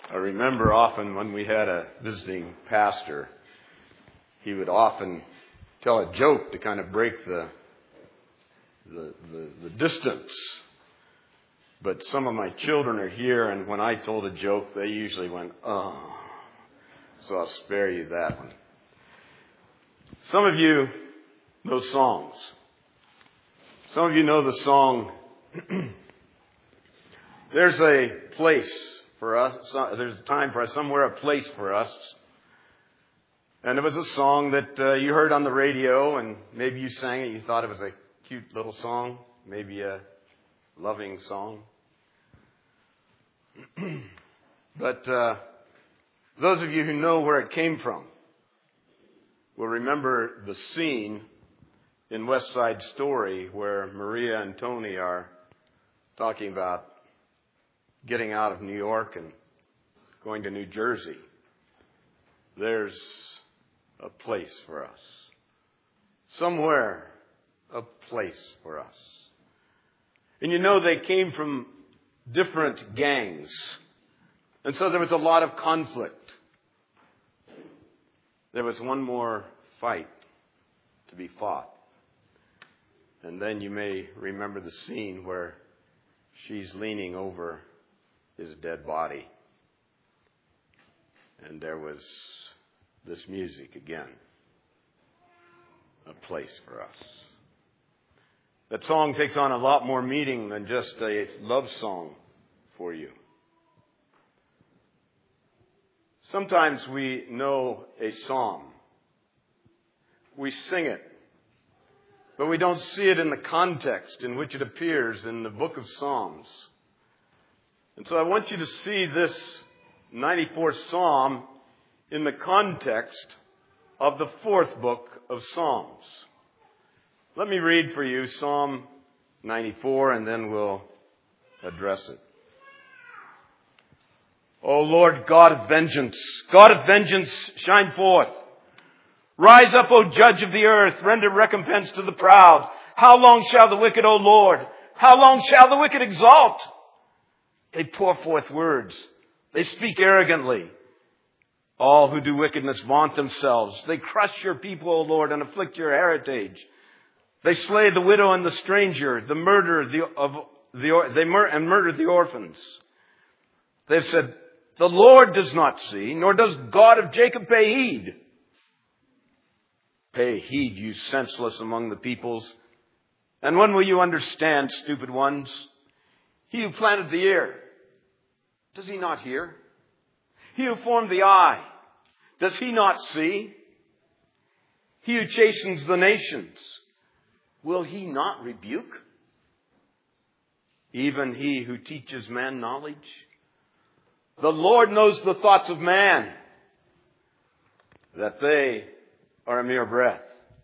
I remember often when we had a visiting pastor, he would often tell a joke to kind of break the distance. But some of my children are here, and when I told a joke, they usually went, "Oh." So I'll spare you that one. Some of you know songs. Some of you know the song, "There's a place for us, there's a time for us, somewhere a place for us." And it was a song that you heard on the radio, and maybe you sang it. You thought it was a cute little song, maybe a loving song. But those of you who know where it came from will remember the scene in West Side Story where Maria and Tony are talking about getting out of New York and going to New Jersey. There's a place for us. Somewhere, a place for us. And you know, they came from different gangs. And so there was a lot of conflict. There was one more fight to be fought. And then you may remember the scene where she's leaning over his dead body. And there was this music again. A place for us. That song takes on a lot more meaning than just a love song for you. Sometimes we know a psalm. We sing it. But we don't see it in the context in which it appears in the book of Psalms. And so I want you to see this 94th Psalm in the context of the fourth book of Psalms. Let me read for you Psalm 94, and then we'll address it. O Lord, God of vengeance, shine forth. Rise up, O Judge of the earth, render recompense to the proud. How long shall the wicked, O Lord? How long shall the wicked exalt? They pour forth words. They speak arrogantly. All who do wickedness vaunt themselves. They crush your people, O Lord, and afflict your heritage. They slay the widow and the stranger. They murder the orphans. They've said, the Lord does not see, nor does God of Jacob pay heed. Pay heed, you senseless among the peoples. And when will you understand, stupid ones? He who planted the ear, does he not hear? He who formed the eye, does he not see? He who chastens the nations, will he not rebuke? Even he who teaches man knowledge? The Lord knows the thoughts of man, that they are a mere breath.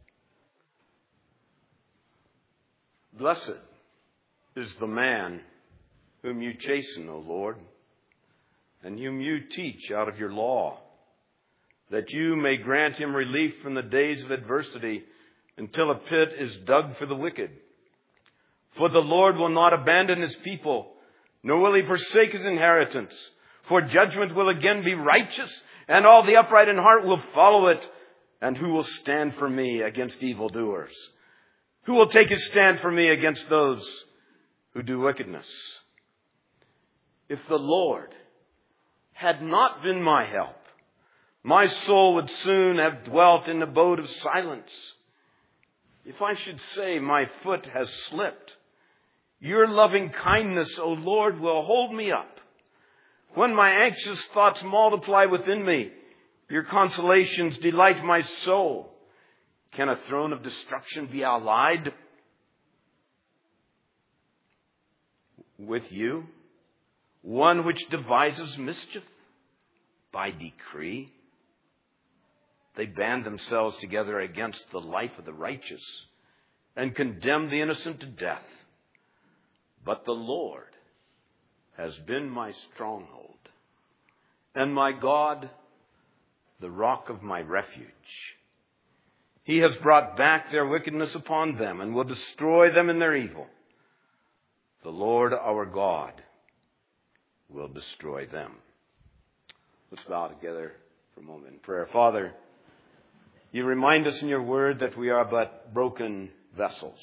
Blessed is the man whom you chasten, O Lord, and whom you teach out of your law, that you may grant him relief from the days of adversity, until a pit is dug for the wicked. For the Lord will not abandon his people, nor will he forsake his inheritance. For judgment will again be righteous, and all the upright in heart will follow it. And who will stand for me against evildoers? Who will take his stand for me against those who do wickedness? If the Lord had not been my help, my soul would soon have dwelt in the abode of silence. If I should say my foot has slipped, your loving kindness, O Lord, will hold me up. When my anxious thoughts multiply within me, your consolations delight my soul. Can a throne of destruction be allied with you? One which devises mischief by decree. They band themselves together against the life of the righteous and condemn the innocent to death. But the Lord has been my stronghold and my God, the rock of my refuge. He has brought back their wickedness upon them and will destroy them in their evil. The Lord our God will destroy them. Let's bow together for a moment in prayer. Father, you remind us in your word that we are but broken vessels.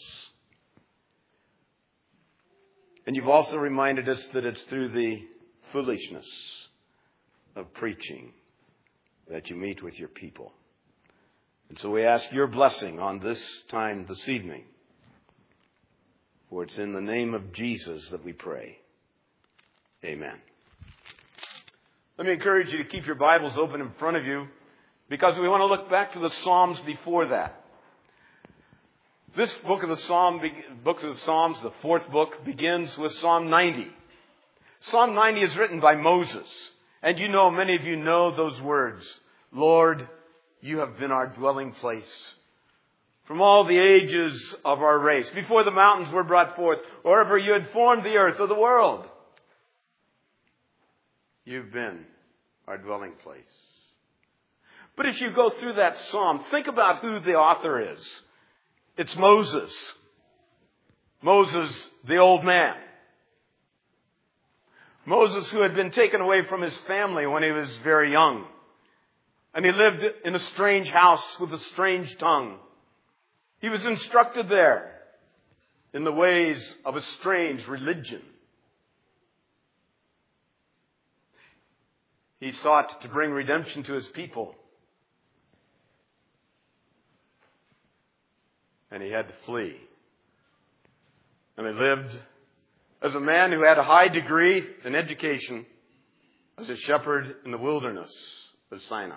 And you've also reminded us that it's through the foolishness of preaching that you meet with your people. And so we ask your blessing on this time this evening. For it's in the name of Jesus that we pray. Amen. Let me encourage you to keep your Bibles open in front of you, because we want to look back to the Psalms before that. This books of the Psalms, the fourth book, begins with Psalm 90. Psalm 90 is written by Moses. And many of you know those words. Lord, you have been our dwelling place from all the ages of our race, before the mountains were brought forth, or ever you had formed the earth or the world. You've been our dwelling place. But as you go through that psalm, think about who the author is. It's Moses. Moses, the old man. Moses, who had been taken away from his family when he was very young. And he lived in a strange house with a strange tongue. He was instructed there in the ways of a strange religion. He sought to bring redemption to his people. And he had to flee. And he lived as a man who had a high degree in education as a shepherd in the wilderness of Sinai.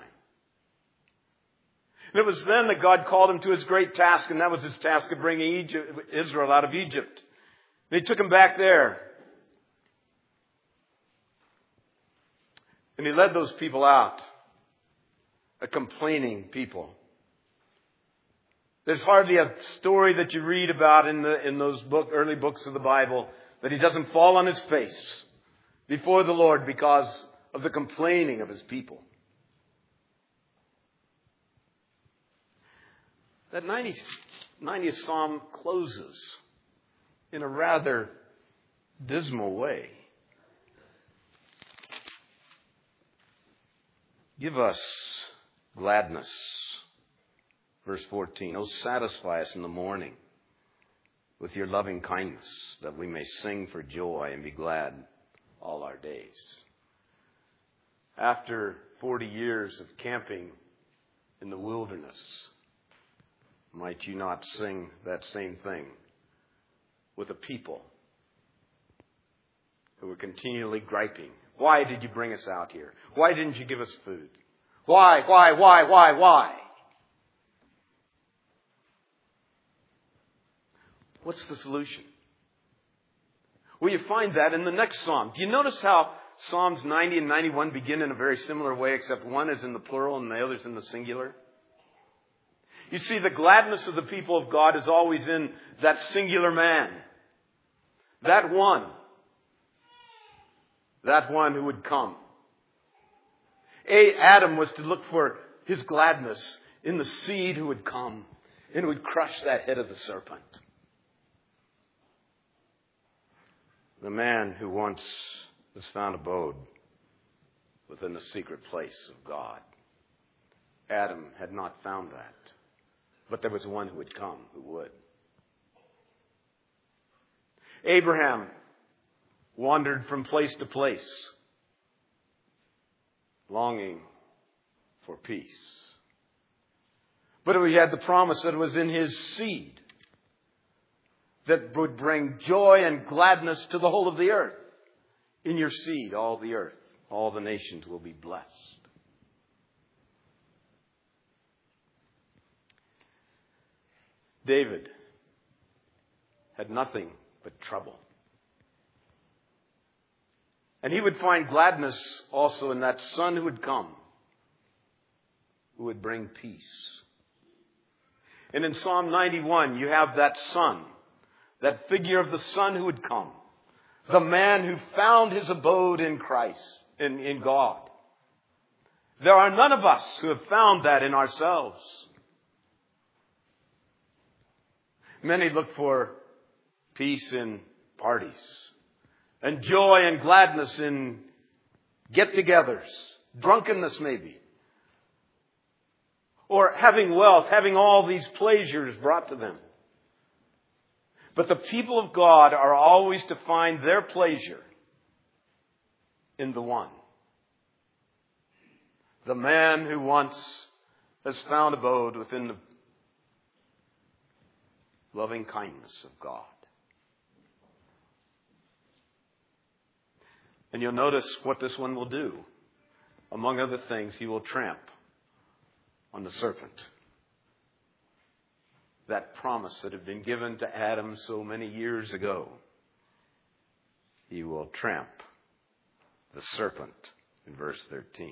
And it was then that God called him to his great task, and that was his task of bringing Israel out of Egypt. And he took him back there. And he led those people out, a complaining people. There's hardly a story that you read about in those early books of the Bible that he doesn't fall on his face before the Lord because of the complaining of his people. That 90th Psalm closes in a rather dismal way. Give us gladness. Verse 14, oh, satisfy us in the morning with your loving kindness, that we may sing for joy and be glad all our days. After 40 years of camping in the wilderness, might you not sing that same thing with a people who were continually griping? Why did you bring us out here? Why didn't you give us food? Why? What's the solution? Well, you find that in the next psalm. Do you notice how Psalms 90 and 91 begin in a very similar way, except one is in the plural and the other is in the singular? You see, the gladness of the people of God is always in that singular man. That one who would come. Adam was to look for his gladness in the seed who would come and would crush that head of the serpent. The man who once has found abode within the secret place of God. Adam had not found that. But there was one who would come who would. Abraham wandered from place to place, longing for peace. But he had the promise that it was in his seed that would bring joy and gladness to the whole of the earth. In your seed, all the earth, all the nations will be blessed. David had nothing but trouble. And he would find gladness also in that son who would come, who would bring peace. And in Psalm 91, you have that son, that figure of the son who would come, the man who found his abode in Christ, in God. There are none of us who have found that in ourselves. Many look for peace in parties and joy and gladness in get-togethers, drunkenness maybe. Or having wealth, having all these pleasures brought to them. But the people of God are always to find their pleasure in the one. The man who once has found abode within the loving kindness of God. And you'll notice what this one will do. Among other things, he will tramp on the serpent. That promise that had been given to Adam so many years ago. He will tramp the serpent in verse 13.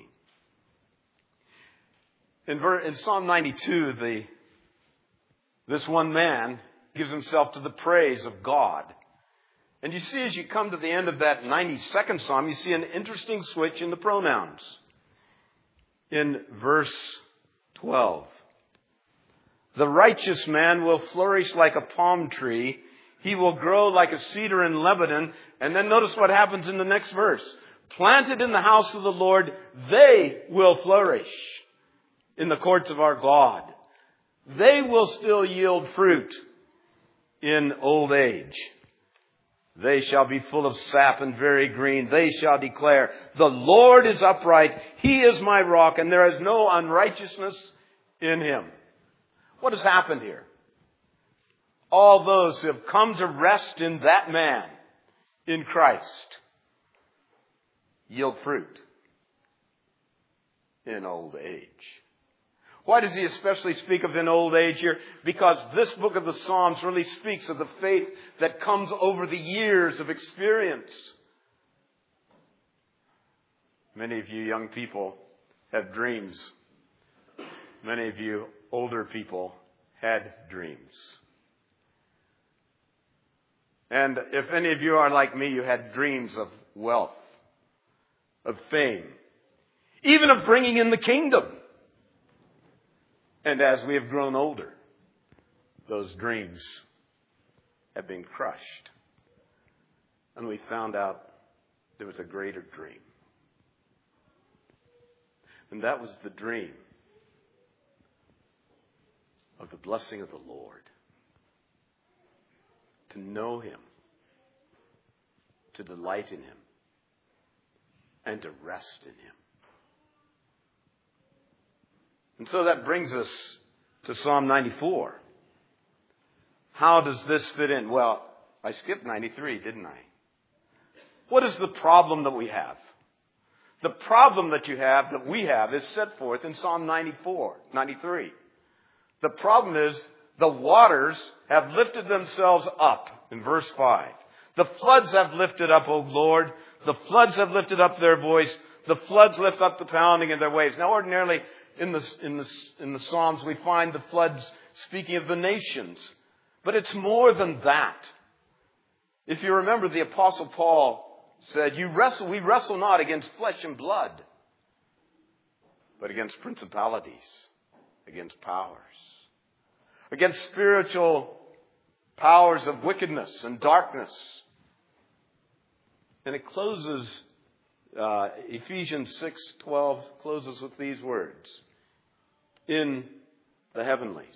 In Psalm 92, this one man gives himself to the praise of God. And you see, as you come to the end of that 92nd Psalm, you see an interesting switch in the pronouns. In verse 12, the righteous man will flourish like a palm tree. He will grow like a cedar in Lebanon. And then notice what happens in the next verse. Planted in the house of the Lord, they will flourish in the courts of our God. They will still yield fruit in old age. They shall be full of sap and very green. They shall declare, the Lord is upright. He is my rock, and there is no unrighteousness in him. What has happened here? All those who have come to rest in that man, in Christ, yield fruit in old age. Why does he especially speak of in old age here? Because this book of the Psalms really speaks of the faith that comes over the years of experience. Many of you young people have dreams. Many of you older people had dreams. And if any of you are like me, you had dreams of wealth, of fame, even of bringing in the kingdom. And as we have grown older, those dreams have been crushed. And we found out there was a greater dream. And that was the dream of the blessing of the Lord. To know him, to delight in him, and to rest in him. And so that brings us to Psalm 94. How does this fit in? Well, I skipped 93, didn't I? What is the problem that we have? The problem that we have is set forth in Psalm 93. The problem is the waters have lifted themselves up in verse 5. The floods have lifted up, O Lord. The floods have lifted up their voice. The floods lift up the pounding of their waves. Now, ordinarily, in the Psalms, we find the floods speaking of the nations. But it's more than that. If you remember, the Apostle Paul said, we wrestle not against flesh and blood, but against principalities, against powers, against spiritual powers of wickedness and darkness. And it closes, Ephesians 6:12 closes with these words. In the heavenlies.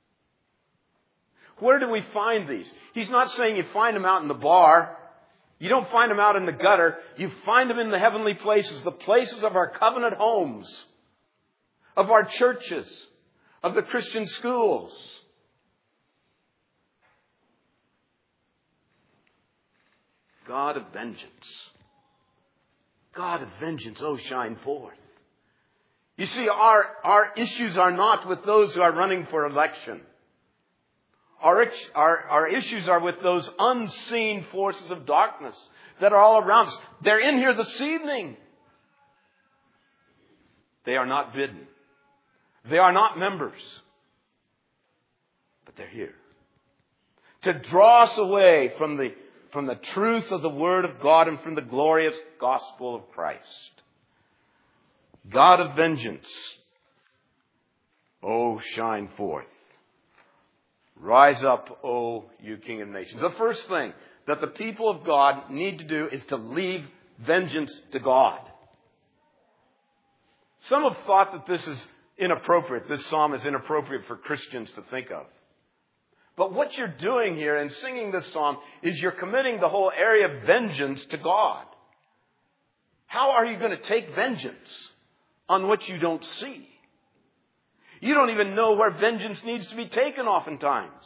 Where do we find these? He's not saying you find them out in the bar. You don't find them out in the gutter. You find them in the heavenly places, the places of our covenant homes, of our churches, of the Christian schools. God of vengeance. God of vengeance, oh, shine forth. You see, our issues are not with those who are running for election. Our issues are with those unseen forces of darkness that are all around us. They're in here this evening. They are not bidden. They are not members. But they're here. To draw us away from the truth of the Word of God and from the glorious gospel of Christ. God of vengeance, oh, shine forth. Rise up, O you King of nations. The first thing that the people of God need to do is to leave vengeance to God. Some have thought that this is inappropriate. This psalm is inappropriate for Christians to think of. But what you're doing here in singing this psalm is you're committing the whole area of vengeance to God. How are you going to take vengeance on what you don't see? You don't even know where vengeance needs to be taken oftentimes.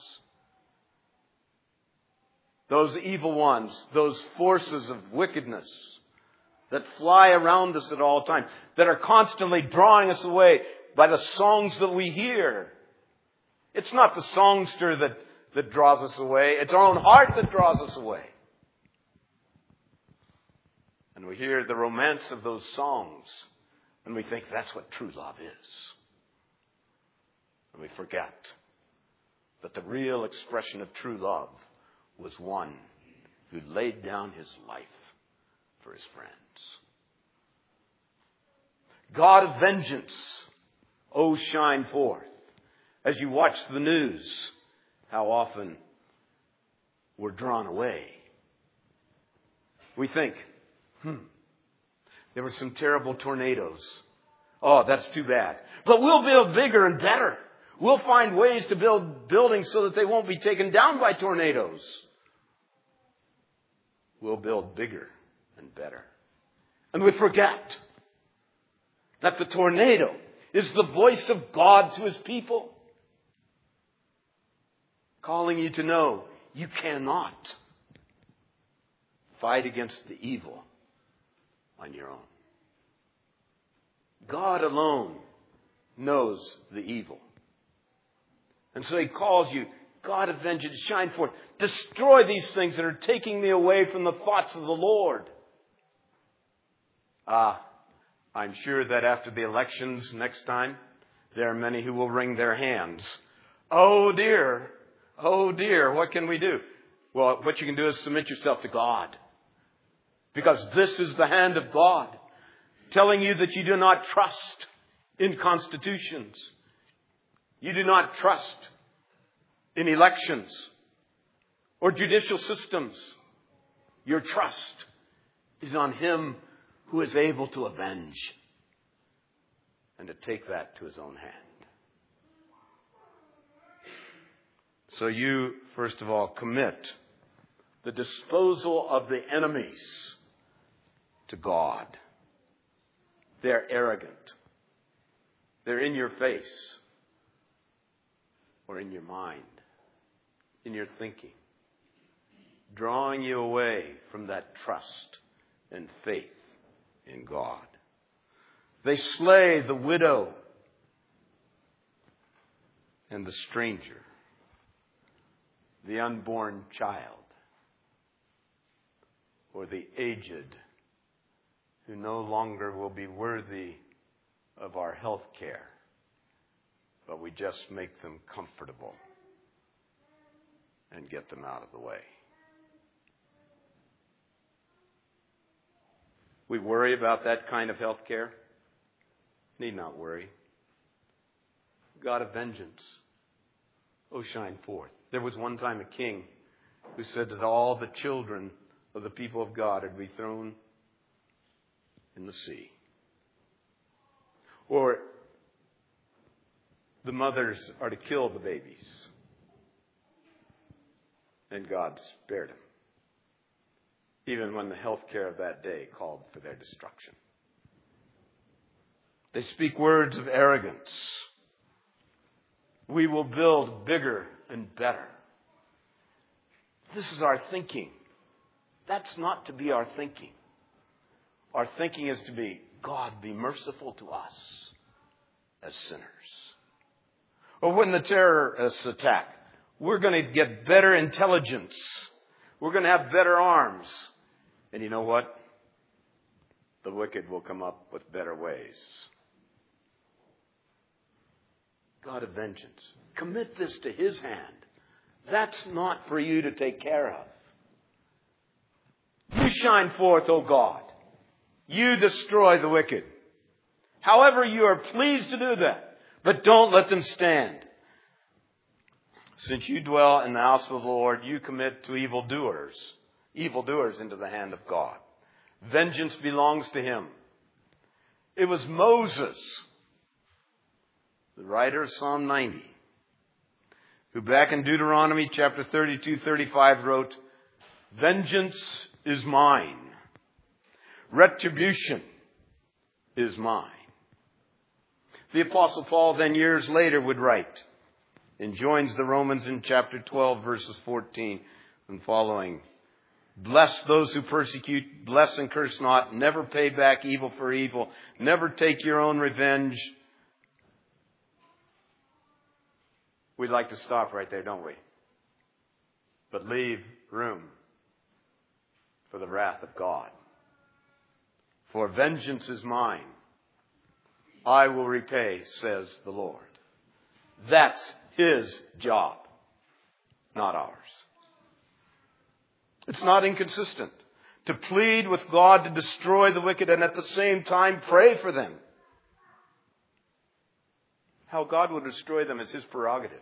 Those evil ones, those forces of wickedness that fly around us at all times, that are constantly drawing us away by the songs that we hear. It's not the songster that draws us away. It's our own heart that draws us away. And we hear the romance of those songs, and we think that's what true love is. And we forget that the real expression of true love was one who laid down his life for his friends. God of vengeance, oh shine forth. As you watch the news, how often we're drawn away. We think, there were some terrible tornadoes. Oh, that's too bad. But we'll build bigger and better. We'll find ways to build buildings so that they won't be taken down by tornadoes. We'll build bigger and better. And we forget that the tornado is the voice of God to his people, calling you to know you cannot fight against the evil on your own. God alone knows the evil. And so he calls you, God of vengeance, shine forth. Destroy these things that are taking me away from the thoughts of the Lord. I'm sure that after the elections next time, there are many who will wring their hands. Oh dear, what can we do? Well, what you can do is submit yourself to God. Because this is the hand of God telling you that you do not trust in constitutions. You do not trust in elections or judicial systems. Your trust is on him who is able to avenge and to take that to his own hand. So you, first of all, commit the disposal of the enemies to God. They're arrogant. They're in your face or in your mind, in your thinking, drawing you away from that trust and faith in God. They slay the widow and the stranger, the unborn child, or the aged who no longer will be worthy of our health care, but we just make them comfortable and get them out of the way. We worry about that kind of health care. Need not worry. God of vengeance, oh shine forth. There was one time a king who said that all the children of the people of God would be thrown in the sea. Or the mothers are to kill the babies. And God spared them, even when the health care of that day called for their destruction. They speak words of arrogance. We will build bigger and better. This is our thinking. That's not to be our thinking. Our thinking is to be, God, be merciful to us as sinners. Or when the terrorists attack, we're going to get better intelligence. We're going to have better arms. And you know what? The wicked will come up with better ways. God of vengeance, commit this to his hand. That's not for you to take care of. You shine forth, O God. You destroy the wicked. However, you are pleased to do that, but don't let them stand. Since you dwell in the house of the Lord, you commit to evildoers into the hand of God. Vengeance belongs to him. It was Moses, the writer of Psalm 90, who back in Deuteronomy chapter 32-35 wrote, "Vengeance is mine. Retribution is mine." The Apostle Paul then years later would write, and joins the Romans in chapter 12 verses 14 and following, "Bless those who persecute, bless and curse not, never pay back evil for evil, never take your own revenge." We'd like to stop right there, don't we? But leave room for the wrath of God. "For vengeance is mine. I will repay, says the Lord." That's His job, not ours. It's not inconsistent to plead with God to destroy the wicked and at the same time pray for them. How God will destroy them is His prerogative.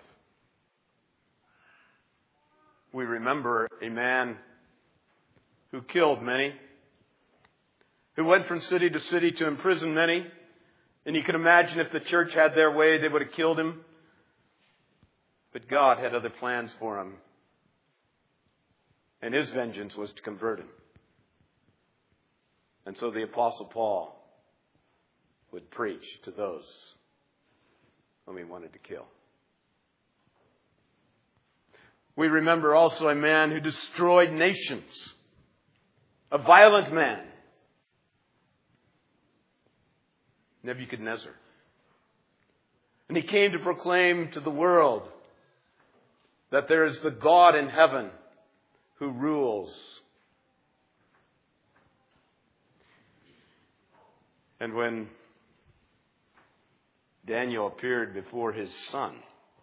We remember a man who killed many, who went from city to city to imprison many. And you can imagine if the church had their way, they would have killed him. But God had other plans for him. And His vengeance was to convert him. And so the Apostle Paul would preach to those whom he wanted to kill. We remember also a man who destroyed nations. A violent man. Nebuchadnezzar. And he came to proclaim to the world that there is the God in heaven who rules. And when Daniel appeared before his son,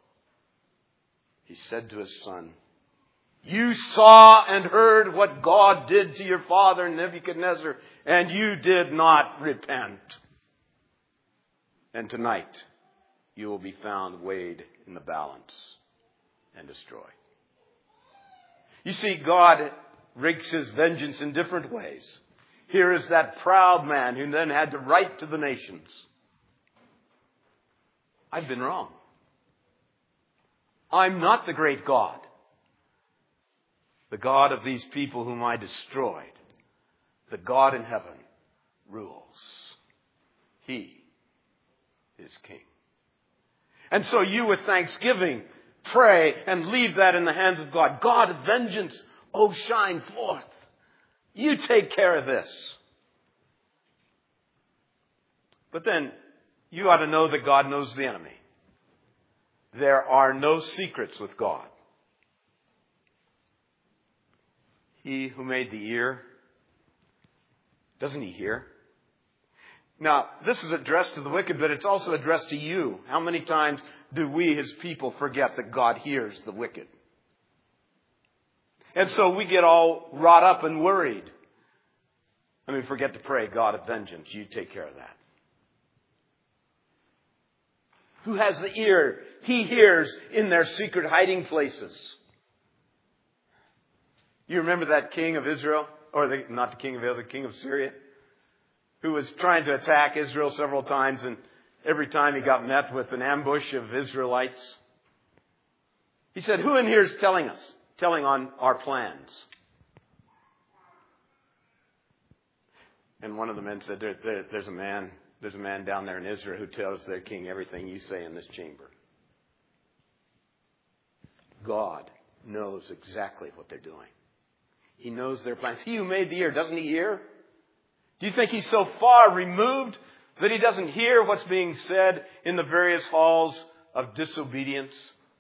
he said to his son, "You saw and heard what God did to your father Nebuchadnezzar, and you did not repent. And tonight you will be found weighed in the balance and destroyed." You see, God wreaks His vengeance in different ways. Here is that proud man who then had to write to the nations, "I've been wrong. I'm not the great God. The God of these people whom I destroyed, the God in heaven, rules. He is king." And so you with thanksgiving pray and leave that in the hands of God. God of vengeance, oh shine forth. You take care of this. But then you ought to know that God knows the enemy. There are no secrets with God. He who made the ear, doesn't He hear? Now, this is addressed to the wicked, but it's also addressed to you. How many times do we, His people, forget that God hears the wicked? And so we get all wrought up and worried. And we forget to pray, "God of vengeance, you take care of that." Who has the ear? He hears in their secret hiding places. You remember that king of Israel? Not the king of Israel, the king of Syria? Who was trying to attack Israel several times, and every time he got met with an ambush of Israelites. He said, "Who in here is telling on our plans?" And one of the men said, there's a man down there in Israel who tells their king everything you say in this chamber. God knows exactly what they're doing. He knows their plans. He who made the ear, doesn't He hear? Do you think He's so far removed that He doesn't hear what's being said in the various halls of disobedience?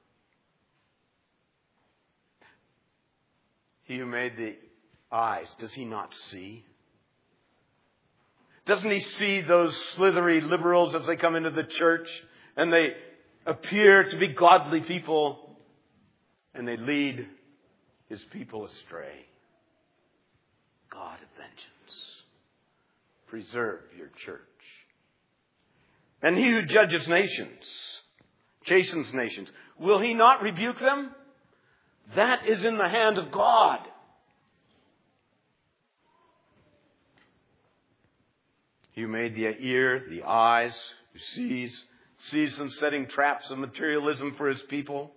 He who made the eyes, does He not see? Doesn't He see those slithery liberals as they come into the church and they appear to be godly people and they lead His people astray? God of vengeance, preserve your church. And He who judges nations, chastens nations, will He not rebuke them? That is in the hand of God. You made the ear, the eyes, who sees them setting traps of materialism for His people.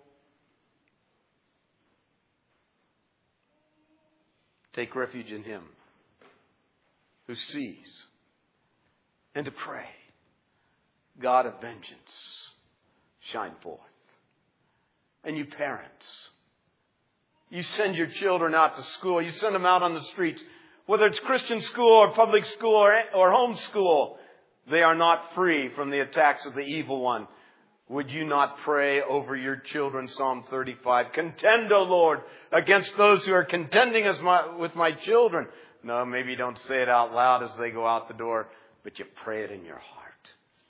Take refuge in Him who sees. And to pray, God of vengeance, shine forth. And you parents, you send your children out to school. You send them out on the streets. Whether it's Christian school or public school or home school, they are not free from the attacks of the evil one. Would you not pray over your children? Psalm 35. Contend, O Lord, against those who are contending with my children. No, maybe you don't say it out loud as they go out the door, but you pray it in your heart.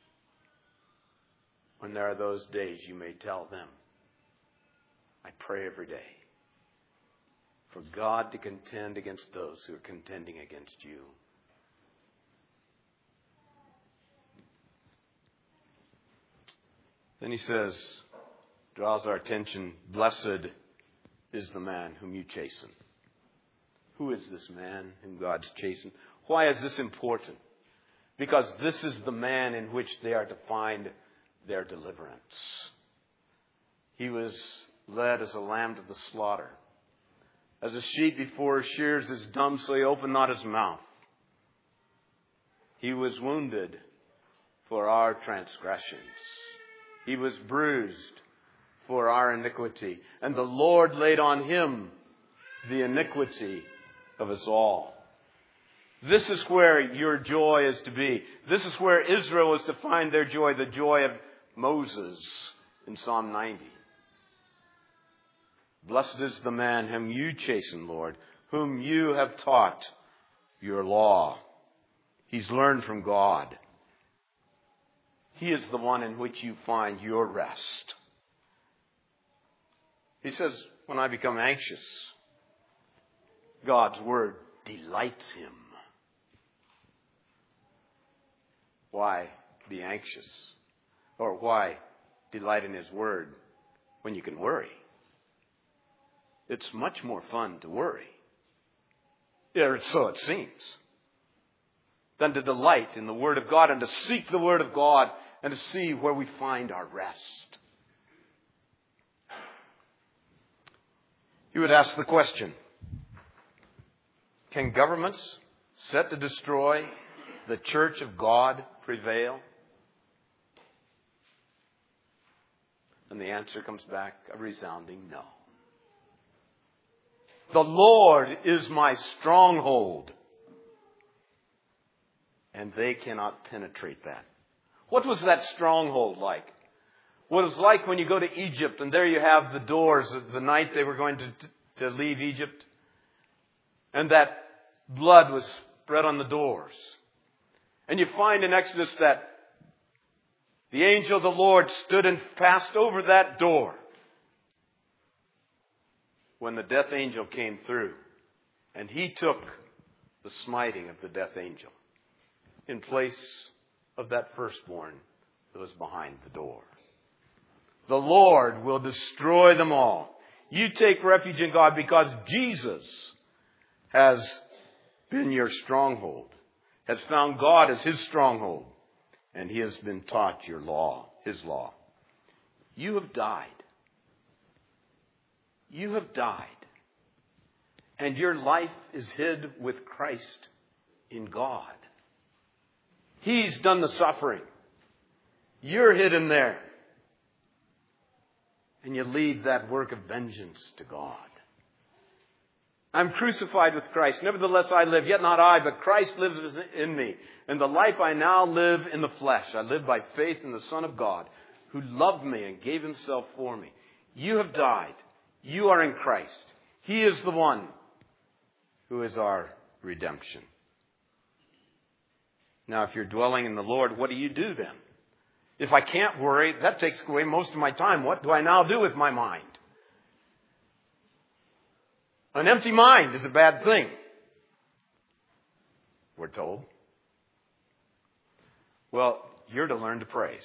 When there are those days, you may tell them, I pray every day for God to contend against those who are contending against you. Then he says, draws our attention, blessed is the man whom you chasten. Who is this man whom God's chastened? Why is this important? Because this is the man in which they are to find their deliverance. He was led as a lamb to the slaughter. As a sheep before his shears is dumb, so he opened not his mouth. He was wounded for our transgressions. He was bruised for our iniquity. And the Lord laid on him the iniquity of us all. This is where your joy is to be. This is where Israel is to find their joy, the joy of Moses in Psalm 90. Blessed is the man whom you chasten, Lord, whom you have taught your law. He's learned from God. He is the one in which you find your rest. He says, when I become anxious, God's word delights him. Why be anxious? Or why delight in his word when you can worry? It's much more fun to worry, or so it seems, than to delight in the Word of God and to seek the Word of God and to see where we find our rest. You would ask the question, can governments set to destroy the church of God prevail? And the answer comes back a resounding no. The Lord is my stronghold, and they cannot penetrate that. What was that stronghold like? What it was like when you go to Egypt, and there you have the doors of the night they were going to leave Egypt, and that blood was spread on the doors. And you find in Exodus that the angel of the Lord stood and passed over that door when the death angel came through, and he took the smiting of the death angel in place of that firstborn that was behind the door. The Lord will destroy them all. You take refuge in God because Jesus has been your stronghold, has found God as his stronghold, and he has been taught your law, his law. You have died. You have died, and your life is hid with Christ in God. He's done the suffering. You're hidden there. And you leave that work of vengeance to God. I'm crucified with Christ. Nevertheless I live, yet not I, but Christ lives in me. And the life I now live in the flesh, I live by faith in the Son of God, who loved me and gave himself for me. You have died. You are in Christ. He is the one who is our redemption. Now, if you're dwelling in the Lord, what do you do then? If I can't worry, that takes away most of my time. What do I now do with my mind? An empty mind is a bad thing, we're told. Well, you're to learn to praise.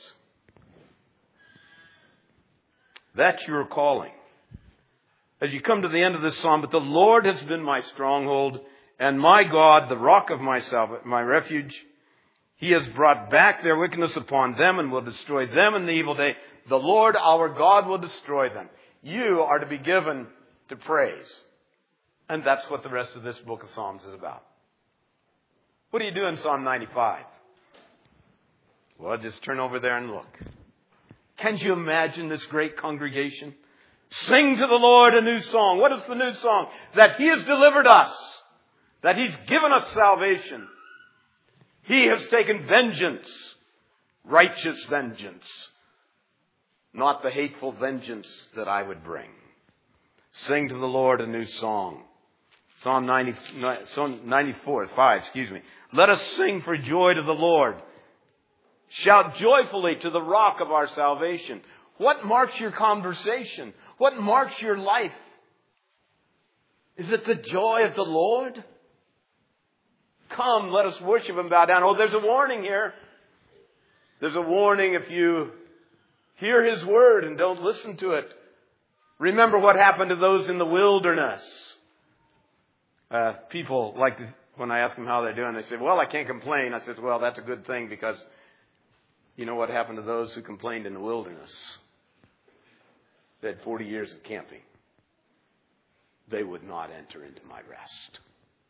That's your calling. As you come to the end of this psalm, but the Lord has been my stronghold and my God, the rock of my refuge. He has brought back their wickedness upon them and will destroy them in the evil day. The Lord our God will destroy them. You are to be given to praise. And that's what the rest of this book of Psalms is about. What do you do in Psalm 95? Well, just turn over there and look. Can you imagine this great congregation? Sing to the Lord a new song. What is the new song? That He has delivered us. That He's given us salvation. He has taken vengeance. Righteous vengeance. Not the hateful vengeance that I would bring. Sing to the Lord a new song. Psalm 94, 5. Let us sing for joy to the Lord. Shout joyfully to the rock of our salvation. What marks your conversation? What marks your life? Is it the joy of the Lord? Come, let us worship and bow down. Oh, there's a warning here. There's a warning if you hear His word and don't listen to it. Remember what happened to those in the wilderness. People like to, when I ask them how they're doing, they say, well, I can't complain. I said, well, that's a good thing because you know what happened to those who complained in the wilderness? They had 40 years of camping. They would not enter into my rest.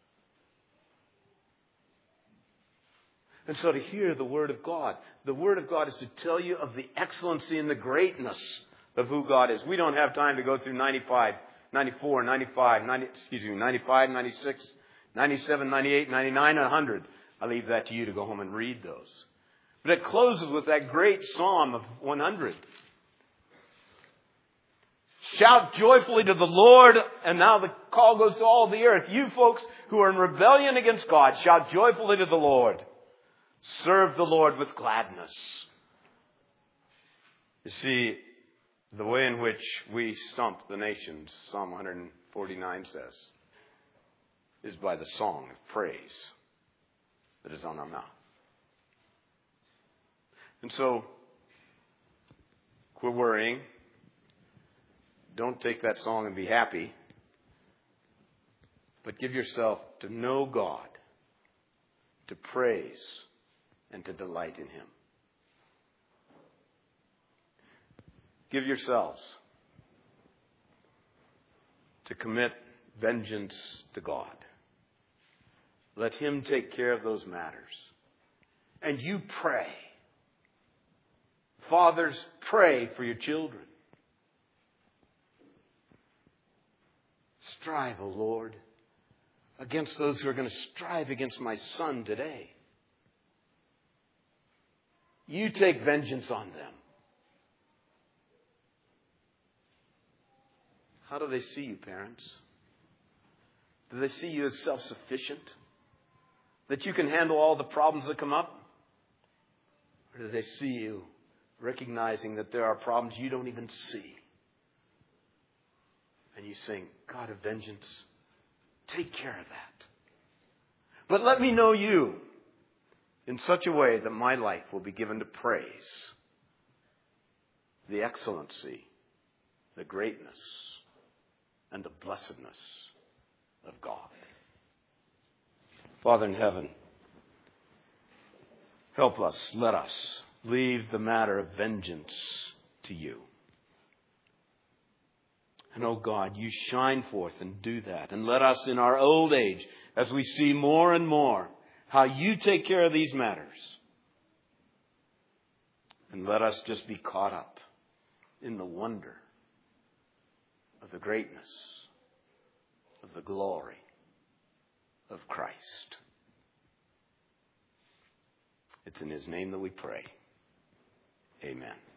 And so to hear the Word of God is to tell you of the excellency and the greatness of who God is. We don't have time to go through 95, 94, 95, 95, 96, 97, 98, 99, and 100. I leave that to you to go home and read those. But it closes with that great Psalm of 100. Shout joyfully to the Lord. And now the call goes to all the earth. You folks who are in rebellion against God, shout joyfully to the Lord. Serve the Lord with gladness. You see, the way in which we stump the nations, Psalm 149 says, is by the song of praise that is on our mouth. And so, quit worrying. Don't take that song and be happy. But give yourself to know God, to praise, and to delight in Him. Give yourselves to commit vengeance to God. Let Him take care of those matters. And you pray. Fathers, pray for your children. Strive, O Lord, against those who are going to strive against my son today. You take vengeance on them. How do they see you, parents? Do they see you as self-sufficient? That you can handle all the problems that come up? Or do they see you recognizing that there are problems you don't even see? And you sing, God of vengeance, take care of that. But let me know you in such a way that my life will be given to praise the excellency, the greatness, and the blessedness of God. Father in heaven, help us, let us leave the matter of vengeance to you. And oh God, you shine forth and do that. And let us in our old age, as we see more and more how you take care of these matters, and let us just be caught up in the wonder of the greatness, of the glory of Christ. It's in His name that we pray. Amen.